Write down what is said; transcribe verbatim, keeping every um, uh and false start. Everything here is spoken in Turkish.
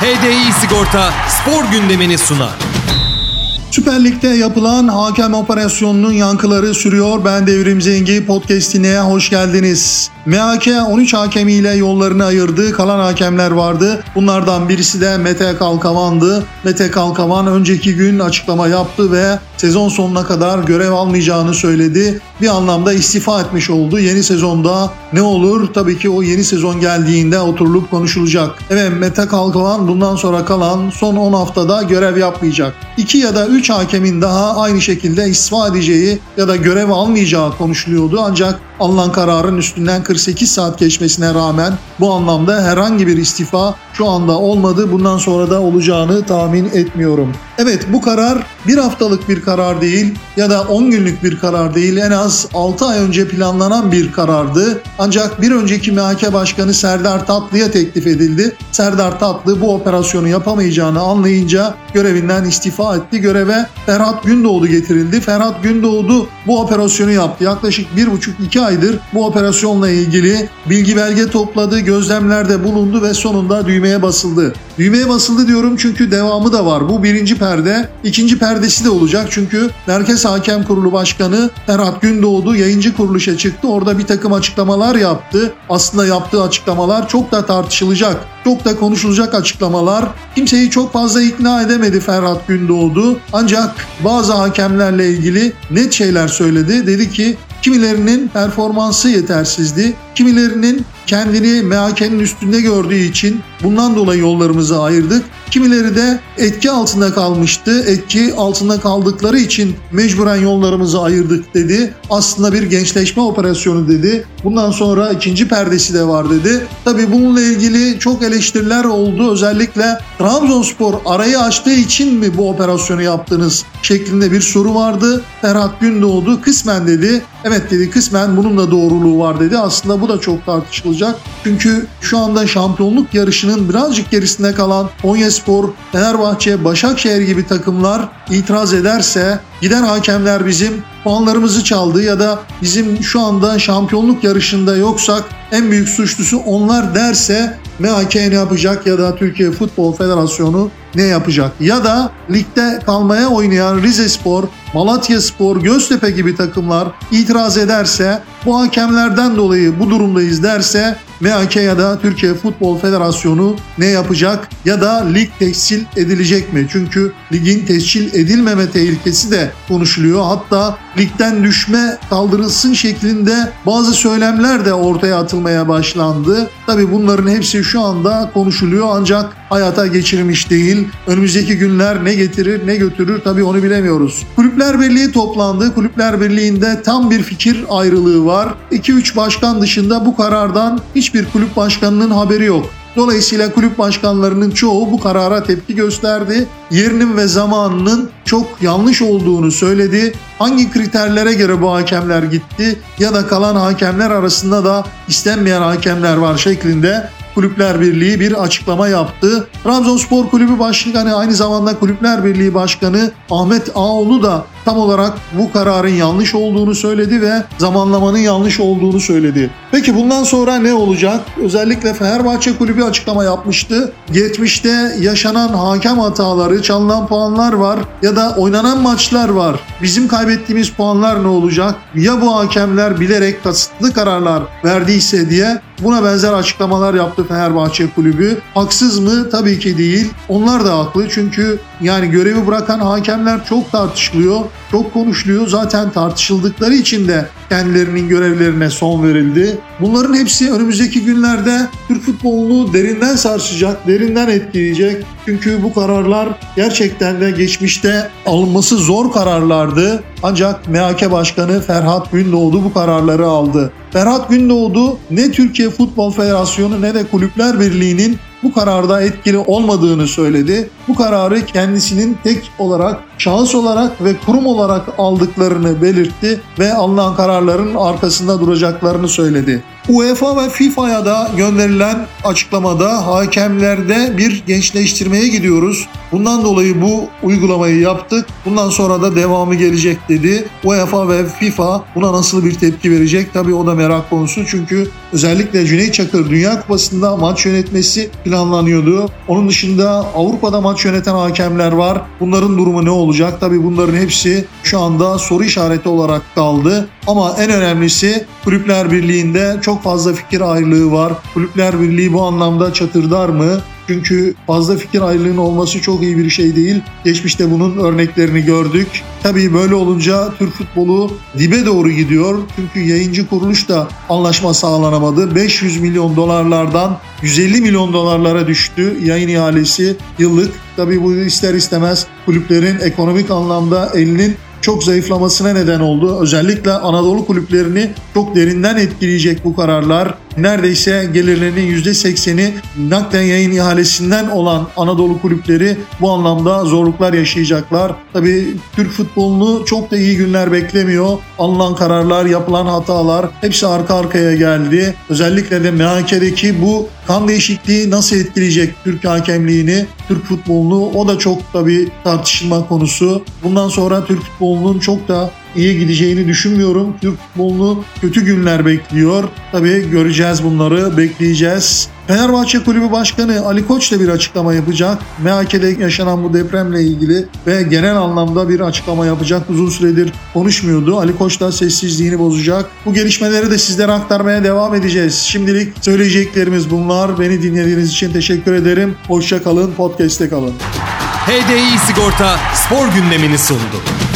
H D I Sigorta spor gündemini sunar. Süper Lig'de yapılan hakem operasyonunun yankıları sürüyor. Ben Devrim Zengi, podcast'ine hoş geldiniz. M H K on üç hakemiyle yollarını ayırdı. Kalan hakemler vardı. Bunlardan birisi de Mete Kalkavan'dı. Mete Kalkavan önceki gün açıklama yaptı ve sezon sonuna kadar görev almayacağını söyledi. Bir anlamda istifa etmiş oldu. Yeni sezonda ne olur? Tabii ki o yeni sezon geldiğinde oturulup konuşulacak. Evet, Mete Kalkavan bundan sonra kalan son on haftada görev yapmayacak. iki ya da üç hakemin daha aynı şekilde istifa edeceği ya da görev almayacağı konuşuluyordu. Ancak alınan kararın üstünden kırk sekiz saat geçmesine rağmen bu anlamda herhangi bir istifa şu anda olmadı. Bundan sonra da olacağını tahmin etmiyorum. Evet, bu karar bir haftalık bir karar değil ya da on günlük bir karar değil. En az altı ay önce planlanan bir karardı. Ancak bir önceki M H K Başkanı Serdar Tatlı'ya teklif edildi. Serdar Tatlı bu operasyonu yapamayacağını anlayınca görevinden istifa etti. Göreve Ferhat Gündoğdu getirildi. Ferhat Gündoğdu bu operasyonu yaptı. Yaklaşık bir buçuk iki aydır bu operasyonla ilgili bilgi belge topladı, gözlemlerde bulundu ve sonunda düğmeye basıldı. Düğmeye basıldı diyorum çünkü devamı da var. Bu birinci perde, ikinci perdesi de olacak. Çünkü Merkez Hakem Kurulu Başkanı Ferhat Gündoğdu yayıncı kuruluşa çıktı. Orada bir takım açıklamalar yaptı. Aslında yaptığı açıklamalar çok da tartışılacak, çok da konuşulacak açıklamalar. Kimseyi çok fazla ikna edemedi Ferhat Gündoğdu. Ancak bazı hakemlerle ilgili net şeyler söyledi. Dedi ki kimilerinin performansı yetersizdi, kimilerinin kendini M H K'nin üstünde gördüğü için bundan dolayı yollarımızı ayırdık. Kimileri de etki altında kalmıştı. Etki altında kaldıkları için mecburen yollarımızı ayırdık dedi. Aslında bir gençleşme operasyonu dedi. Bundan sonra ikinci perdesi de var dedi. Tabii bununla ilgili çok eleştiriler oldu. Özellikle Trabzonspor arayı açtığı için mi bu operasyonu yaptınız şeklinde bir soru vardı. Ferhat Gündoğdu kısmen dedi. Evet dedi, kısmen bunun da doğruluğu var dedi. Aslında bu da çok tartışılacak. Çünkü şu anda şampiyonluk yarışının birazcık gerisinde kalan Konyaspor, Fenerbahçe, Başakşehir gibi takımlar itiraz ederse, giden hakemler bizim puanlarımızı çaldı ya da bizim şu anda şampiyonluk yarışında yoksak en büyük suçlusu onlar derse M H K ne yapacak ya da Türkiye Futbol Federasyonu ne yapacak? Ya da ligde kalmaya oynayan Rizespor, Malatyaspor, Göztepe gibi takımlar itiraz ederse, bu hakemlerden dolayı bu durumdayız derse M H K ya da Türkiye Futbol Federasyonu ne yapacak? Ya da lig tescil edilecek mi? Çünkü ligin tescil edilmeme tehlikesi de konuşuluyor. Hatta ligden düşme kaldırılsın şeklinde bazı söylemler de ortaya atılmaya başlandı. Tabii bunların hepsi şu anda konuşuluyor ancak hayata geçirilmiş değil. Önümüzdeki günler ne getirir ne götürür tabii onu bilemiyoruz. Kulüpler Birliği toplandı. Kulüpler Birliği'nde tam bir fikir ayrılığı var. iki üç başkan dışında bu karardan hiçbir kulüp başkanının haberi yok. Dolayısıyla kulüp başkanlarının çoğu bu karara tepki gösterdi. Yerinin ve zamanının çok yanlış olduğunu söyledi. Hangi kriterlere göre bu hakemler gitti ya da kalan hakemler arasında da istenmeyen hakemler var şeklinde Kulüpler Birliği bir açıklama yaptı. Trabzonspor Kulübü Başkanı, aynı zamanda Kulüpler Birliği Başkanı Ahmet Ağoğlu da tam olarak bu kararın yanlış olduğunu söyledi ve zamanlamanın yanlış olduğunu söyledi. Peki bundan sonra ne olacak? Özellikle Fenerbahçe Kulübü açıklama yapmıştı. Geçmişte yaşanan hakem hataları, çalınan puanlar var ya da oynanan maçlar var. Bizim kaybettiğimiz puanlar ne olacak? Ya bu hakemler bilerek kasıtlı kararlar verdiyse diye buna benzer açıklamalar yaptı Fenerbahçe Kulübü. Haksız mı? Tabii ki değil. Onlar da haklı çünkü yani görevi bırakan hakemler çok tartışılıyor, çok konuşuluyor. Zaten tartışıldıkları için de kendilerinin görevlerine son verildi. Bunların hepsi önümüzdeki günlerde Türk futbolunu derinden sarsacak, derinden etkileyecek. Çünkü bu kararlar gerçekten de geçmişte alınması zor kararlardı. Ancak M H K Başkanı Ferhat Gündoğdu bu kararları aldı. Ferhat Gündoğdu ne Türkiye Futbol Federasyonu ne de Kulüpler Birliği'nin bu kararda etkili olmadığını söyledi. Bu kararı kendisinin tek olarak, şahıs olarak ve kurum olarak aldıklarını belirtti ve alınan kararların arkasında duracaklarını söyledi. UEFA ve FIFA'ya da gönderilen açıklamada hakemlerde bir gençleştirmeye gidiyoruz. Bundan dolayı bu uygulamayı yaptık. Bundan sonra da devamı gelecek dedi. UEFA ve FIFA buna nasıl bir tepki verecek? Tabii o da merak konusu. Çünkü özellikle Cüneyt Çakır Dünya Kupası'nda maç yönetmesi planlanıyordu. Onun dışında Avrupa'da maç yöneten hakemler var. Bunların durumu ne olacak? Tabii bunların hepsi şu anda soru işareti olarak kaldı. Ama en önemlisi Kulüpler Birliği'nde çok fazla fikir ayrılığı var. Kulüpler Birliği bu anlamda çatırdar mı? Çünkü fazla fikir ayrılığının olması çok iyi bir şey değil. Geçmişte bunun örneklerini gördük. Tabii böyle olunca Türk futbolu dibe doğru gidiyor. Çünkü yayıncı kuruluş da anlaşma sağlanamadı. beş yüz milyon dolarlardan yüz elli milyon dolarlara düştü yayın ihalesi yıllık. Tabii bu ister istemez kulüplerin ekonomik anlamda elinin çok zayıflamasına neden oldu. Özellikle Anadolu kulüplerini çok derinden etkileyecek bu kararlar. Neredeyse gelirlerinin yüzde sekseni nakden yayın ihalesinden olan Anadolu kulüpleri bu anlamda zorluklar yaşayacaklar. Tabii Türk futbolunu çok da iyi günler beklemiyor. Alınan kararlar, yapılan hatalar hepsi arka arkaya geldi. Özellikle de M H K'deki bu kan değişikliği nasıl etkileyecek Türk hakemliğini, Türk futbolunu, o da çok tabii tartışılma konusu. Bundan sonra Türk futbolunun çok da iyi gideceğini düşünmüyorum. Türk futbolunu kötü günler bekliyor. Tabii göreceğiz bunları, bekleyeceğiz. Fenerbahçe Kulübü Başkanı Ali Koç da bir açıklama yapacak. M H K'de yaşanan bu depremle ilgili ve genel anlamda bir açıklama yapacak. Uzun süredir konuşmuyordu. Ali Koç da sessizliğini bozacak. Bu gelişmeleri de sizlere aktarmaya devam edeceğiz. Şimdilik söyleyeceklerimiz bunlar. Beni dinlediğiniz için teşekkür ederim. Hoşça kalın, podcast'te kalın. H D I Sigorta spor gündemini sundu.